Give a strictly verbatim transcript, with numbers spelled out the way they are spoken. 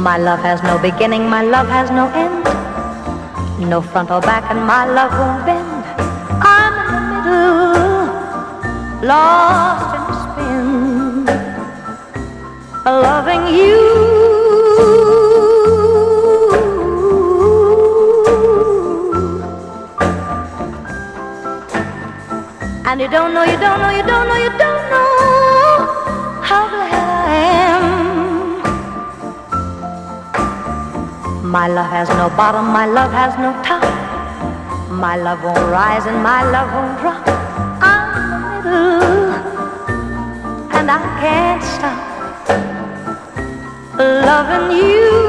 My love has no beginning, my love has no end. No front or back, and my love won't bend. I'm in the middle, lost in a spin, loving you. And you don't know, you don't know, you don't know, you don't know how glad I am. My love has no bottom, my love has no top. My love won't rise and my love won't drop. I'm in the middle and I can't stop loving you.